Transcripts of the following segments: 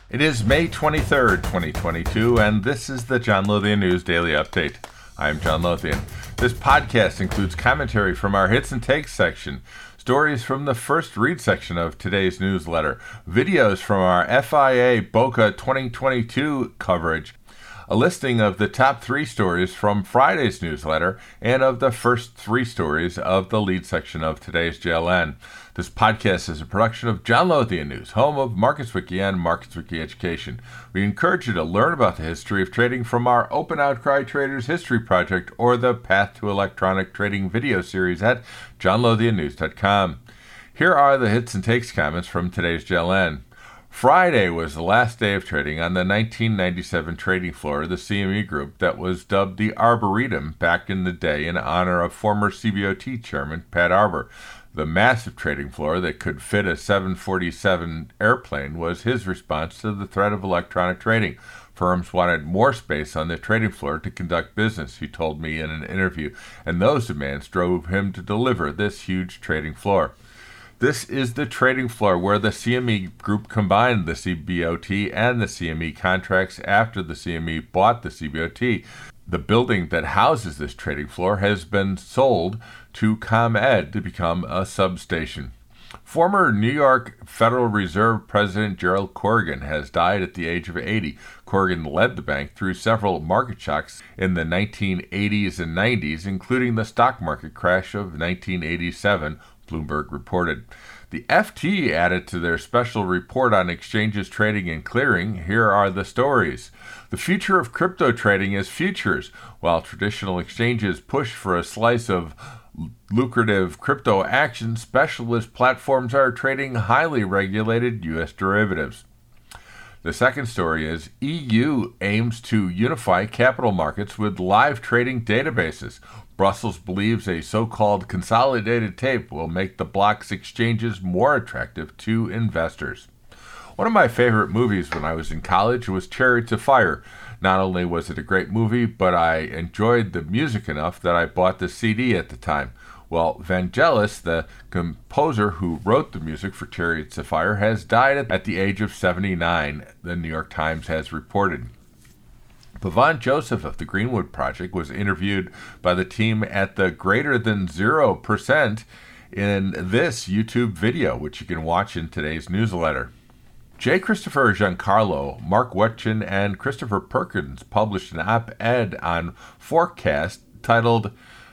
It is May 23rd, 2022, and this is the John Lothian News Daily Update. I'm John Lothian. This podcast includes commentary from our Hits and Takes section, stories from the First Read section of today's newsletter, videos from our FIA Boca 2022 coverage, a listing of the top 3 stories from Friday's newsletter, and of the first 3 stories of the lead section of today's JLN. This podcast is a production of John Lothian News, home of MarketsWiki and MarketsWiki Education. We encourage you to learn about the history of trading from our Open Outcry Traders History Project or the Path to Electronic Trading video series at johnlothiannews.com. Here are the Hits and Takes comments from today's JLN. Friday was the last day of trading on the 1997 trading floor of the CME Group that was dubbed the Arboretum back in the day in honor of former CBOT chairman Pat Arbor. The massive trading floor that could fit a 747 airplane was his response to the threat of electronic trading. Firms wanted more space on the trading floor to conduct business, he told me in an interview, and those demands drove him to deliver this huge trading floor. This is the trading floor where the CME Group combined the CBOT and the CME contracts after the CME bought the CBOT. The building that houses this trading floor has been sold to ComEd to become a substation. Former New York Federal Reserve President Gerald Corrigan has died at the age of 80. Corrigan led the bank through several market shocks in the 1980s and 90s, including the stock market crash of 1987, Bloomberg reported. The FT added to their special report on exchanges trading and clearing. Here are the stories. The future of crypto trading is futures. While traditional exchanges push for a slice of lucrative crypto action, specialist platforms are trading highly regulated U.S. derivatives. The second story is EU aims to unify capital markets with live trading databases. Brussels believes a so-called consolidated tape will make the bloc's exchanges more attractive to investors. One of my favorite movies when I was in college was Chariots of Fire. Not only was it a great movie, but I enjoyed the music enough that I bought the CD at the time. Well, Vangelis, the composer who wrote the music for Chariots of Fire, has died at the age of 79, the New York Times has reported. Pavan Joseph of the Greenwood Project was interviewed by the team at the Greater Than 0% in this YouTube video, which you can watch in today's newsletter. J. Christopher Giancarlo, Mark Wetchin, and Christopher Perkins published an op-ed on Forecast titled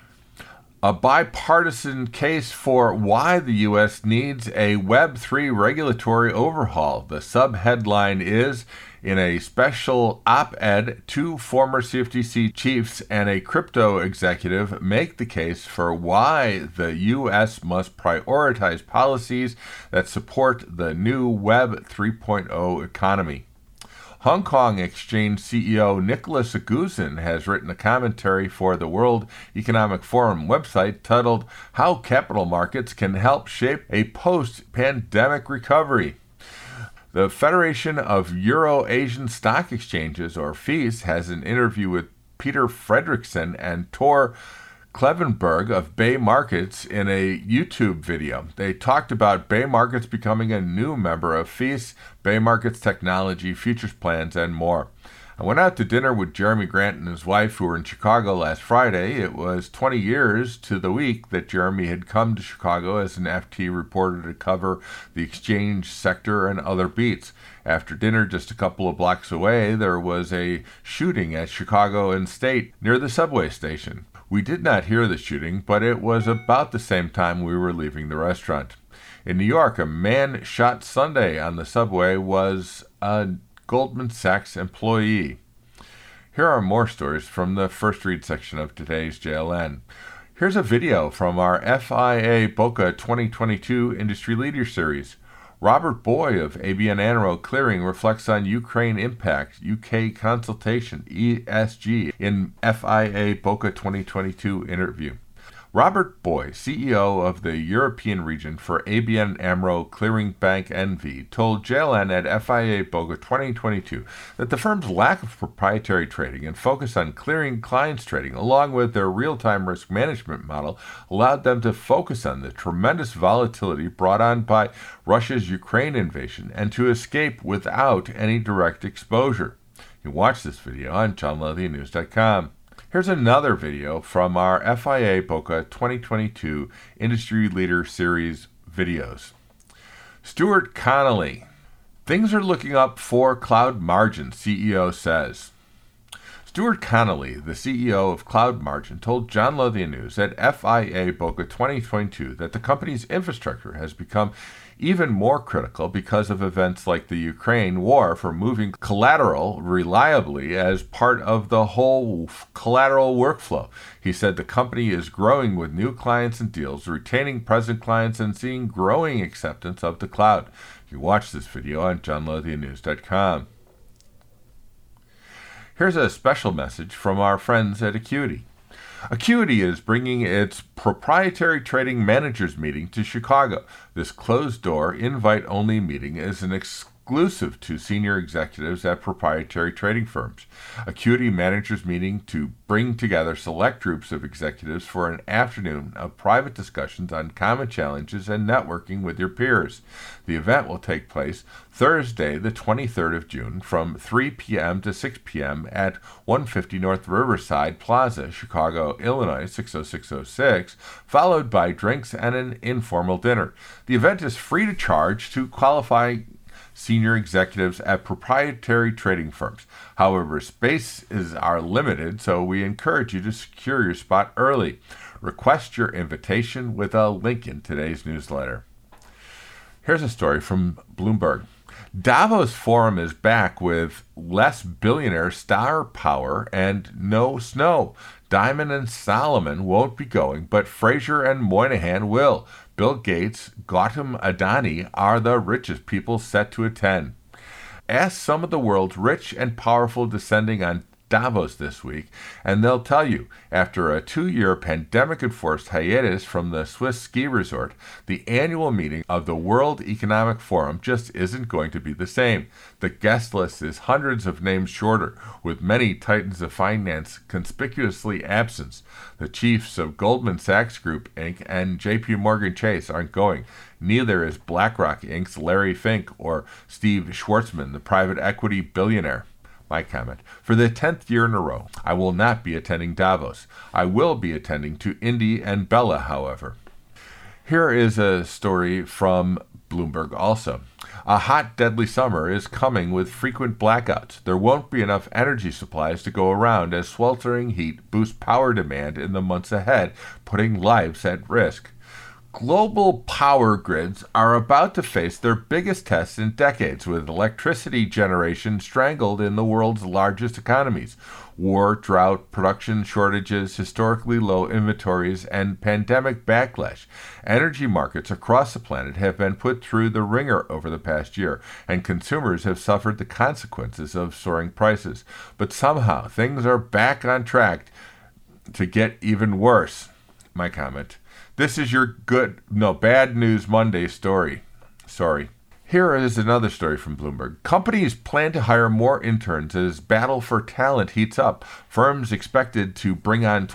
"A Bipartisan Case for Why the U.S. Needs a Web3 Regulatory Overhaul." The subheadline is, in a special op-ed, 2 former CFTC chiefs and a crypto executive make the case for why the U.S. must prioritize policies that support the new Web 3.0 economy. Hong Kong Exchange CEO Nicholas Aguzin has written a commentary for the World Economic Forum website titled "How Capital Markets Can Help Shape a Post-Pandemic Recovery." The Federation of Euro-Asian Stock Exchanges, or FEAS, has an interview with Peter Fredrickson and Tor Klevenberg of Bay Markets in a YouTube video. They talked about Bay Markets becoming a new member of FEAS, Bay Markets Technology, Futures Plans, and more. I went out to dinner with Jeremy Grant and his wife, who were in Chicago last Friday. It was 20 years to the week that Jeremy had come to Chicago as an FT reporter to cover the exchange sector and other beats. After dinner, just a couple of blocks away, there was a shooting at Chicago and State near the subway station. We did not hear the shooting, but it was about the same time we were leaving the restaurant. In New York, a man shot Sunday on the subway was a Goldman Sachs employee. Here are more stories from the First Read section of today's JLN. Here's a video from our FIA Boca 2022 Industry Leader Series. Robert Boy of ABN AMRO Clearing reflects on Ukraine impact, UK consultation, ESG, in FIA Boca 2022 interview. Robert Boy, CEO of the European region for ABN AMRO Clearing Bank NV, told JLN at FIA Boga 2022 that the firm's lack of proprietary trading and focus on clearing clients trading, along with their real-time risk management model, allowed them to focus on the tremendous volatility brought on by Russia's Ukraine invasion and to escape without any direct exposure. You can watch this video on johnlothiannews.com. Here's another video from our FIA Boca 2022 Industry Leader Series videos. Stuart Connolly. Things are looking up for Cloud Margin, CEO says. Stuart Connolly, the CEO of Cloud Margin, told John Lothian News at FIA Boca 2022 that the company's infrastructure has become even more critical because of events like the Ukraine war for moving collateral reliably as part of the whole collateral workflow. He said the company is growing with new clients and deals, retaining present clients, and seeing growing acceptance of the cloud. You watch this video on johnlothiannews.com. Here's a special message from our friends at Acuity. Acuity is bringing its proprietary trading managers meeting to Chicago. This closed-door, invite-only meeting is an exclusive to senior executives at proprietary trading firms. Acuity managers meeting to bring together select groups of executives for an afternoon of private discussions on common challenges and networking with your peers. The event will take place Thursday, the 23rd of June, from 3 p.m. to 6 p.m. at 150 North Riverside Plaza, Chicago, Illinois, 60606, followed by drinks and an informal dinner. The event is free to charge to qualify senior executives at proprietary trading firms. However, spaces are limited, so we encourage you to secure your spot early. Request your invitation with a link in today's newsletter. Here's a story from Bloomberg. Davos Forum is back with less billionaire star power and no snow. Diamond and Solomon won't be going, but Fraser and Moynihan will. Bill Gates, Gautam Adani are the richest people set to attend. Ask some of the world's rich and powerful descending on Davos this week, and they'll tell you, after a 2-year pandemic-enforced hiatus from the Swiss ski resort, the annual meeting of the World Economic Forum just isn't going to be the same. The guest list is hundreds of names shorter, with many titans of finance conspicuously absent. The chiefs of Goldman Sachs Group, Inc. and J.P. Morgan Chase aren't going. Neither is BlackRock, Inc.'s Larry Fink or Steve Schwarzman, the private equity billionaire. My comment. For the 10th year in a row, I will not be attending Davos. I will be attending to Indy and Bella, however. Here is a story from Bloomberg also. A hot, deadly summer is coming with frequent blackouts. There won't be enough energy supplies to go around as sweltering heat boosts power demand in the months ahead, putting lives at risk. Global power grids are about to face their biggest tests in decades, with electricity generation strangled in the world's largest economies. War, drought, production shortages, historically low inventories, and pandemic backlash. Energy markets across the planet have been put through the ringer over the past year, and consumers have suffered the consequences of soaring prices. But somehow, things are back on track to get even worse. My comment. This is your bad news Monday story. Sorry. Here is another story from Bloomberg. Companies plan to hire more interns as battle for talent heats up. Firms expected to bring on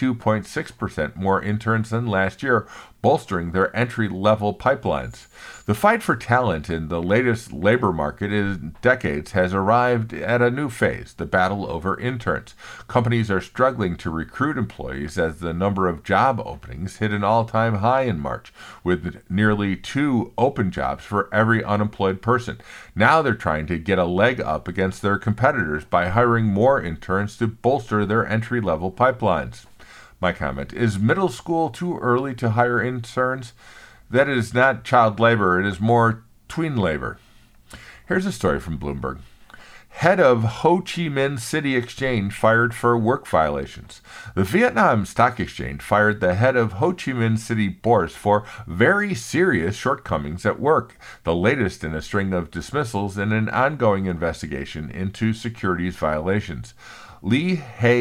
22.6% more interns than last year, bolstering their entry-level pipelines. The fight for talent in the latest labor market in decades has arrived at a new phase, the battle over interns. Companies are struggling to recruit employees as the number of job openings hit an all-time high in March, with nearly 2 open jobs for every unemployed person. Now they're trying to get a leg up against their competitors by hiring more interns to bolster their entry-level pipelines. My comment, is middle school too early to hire interns? That is not child labor, it is more tween labor. Here's a story from Bloomberg. Head of Ho Chi Minh City Exchange fired for work violations. The Vietnam Stock Exchange fired the head of Ho Chi Minh City Bourse for very serious shortcomings at work, the latest in a string of dismissals in an ongoing investigation into securities violations. Lee Hae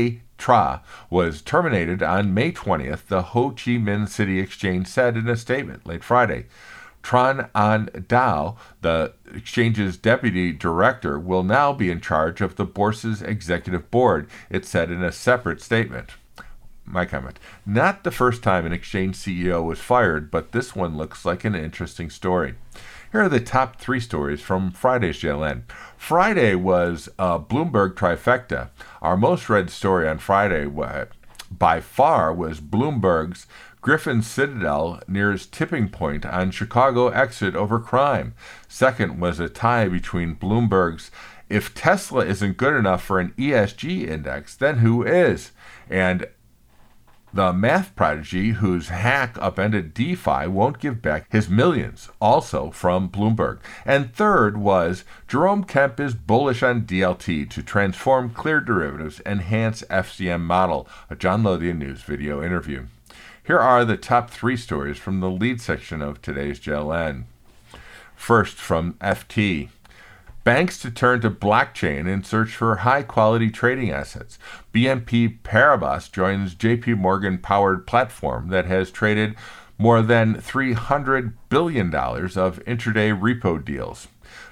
TRA, was terminated on May 20th, the Ho Chi Minh City Exchange said in a statement late Friday. Tran Anh Dao, the exchange's deputy director, will now be in charge of the bourse's executive board, it said in a separate statement. My comment. Not the first time an exchange CEO was fired, but this one looks like an interesting story. Here are the top 3 stories from Friday's JLN. Friday was a Bloomberg trifecta. Our most read story on Friday by far was Bloomberg's Griffin Citadel nears tipping point on Chicago exit over crime. Second was a tie between Bloomberg's If Tesla isn't good enough for an ESG index, then who is? And the math prodigy whose hack upended DeFi won't give back his millions, also from Bloomberg. And third was Jerome Kemp is bullish on DLT to transform cleared derivatives, enhance FCM model, a John Lothian News video interview. Here are the top 3 stories from the lead section of today's JLN. First, from FT. Banks to turn to blockchain in search for high-quality trading assets. BNP Paribas joins JP Morgan-powered platform that has traded more than $300 billion of intraday repo deals.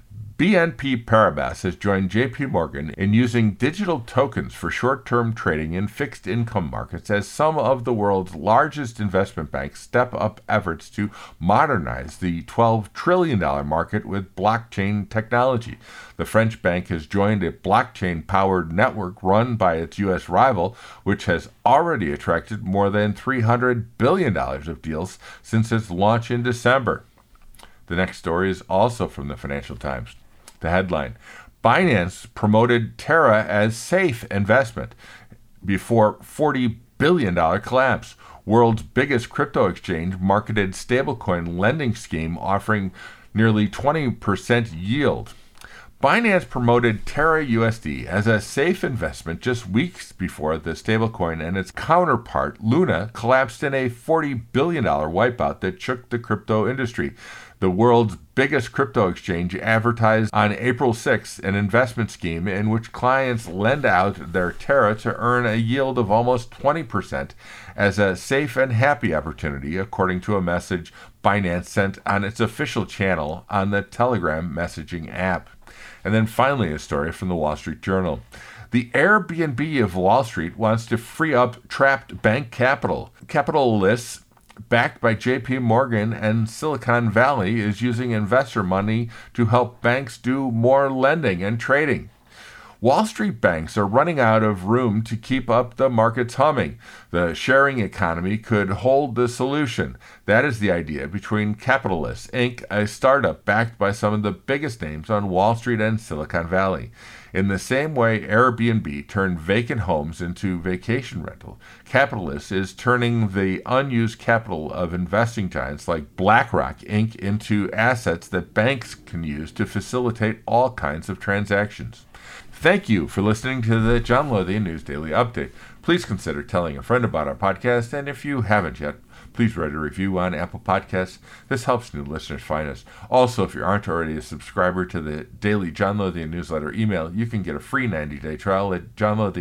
BNP Paribas has joined JP Morgan in using digital tokens for short-term trading in fixed income markets as some of the world's largest investment banks step up efforts to modernize the $12 trillion market with blockchain technology. The French bank has joined a blockchain-powered network run by its U.S. rival, which has already attracted more than $300 billion of deals since its launch in December. The next story is also from the Financial Times. The headline, Binance promoted Terra as safe investment before $40 billion collapse. World's biggest crypto exchange marketed stablecoin lending scheme offering nearly 20% yield. Binance promoted Terra USD as a safe investment just weeks before the stablecoin and its counterpart, Luna, collapsed in a $40 billion wipeout that shook the crypto industry. The world's biggest crypto exchange advertised on April 6th an investment scheme in which clients lend out their Terra to earn a yield of almost 20% as a safe and happy opportunity, according to a message Binance sent on its official channel on the Telegram messaging app. And then finally, a story from the Wall Street Journal. The Airbnb of Wall Street wants to free up trapped bank capital. Capitalists backed by JP Morgan and Silicon Valley is using investor money to help banks do more lending and trading. Wall Street banks are running out of room to keep up the markets humming. The sharing economy could hold the solution. That is the idea between Capitalists, Inc., a startup backed by some of the biggest names on Wall Street and Silicon Valley. In the same way Airbnb turned vacant homes into vacation rental, Capitalists is turning the unused capital of investing giants like BlackRock, Inc. into assets that banks can use to facilitate all kinds of transactions. Thank you for listening to the John Lothian News Daily Update. Please consider telling a friend about our podcast, and if you haven't yet, please write a review on Apple Podcasts. This helps new listeners find us. Also, if you aren't already a subscriber to the daily John Lothian newsletter email, you can get a free 90-day trial at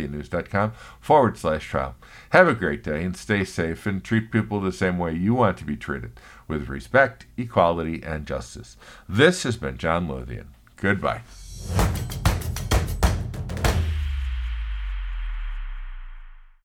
johnlothiannews.com/trial. Have a great day and stay safe and treat people the same way you want to be treated, with respect, equality, and justice. This has been John Lothian. Goodbye.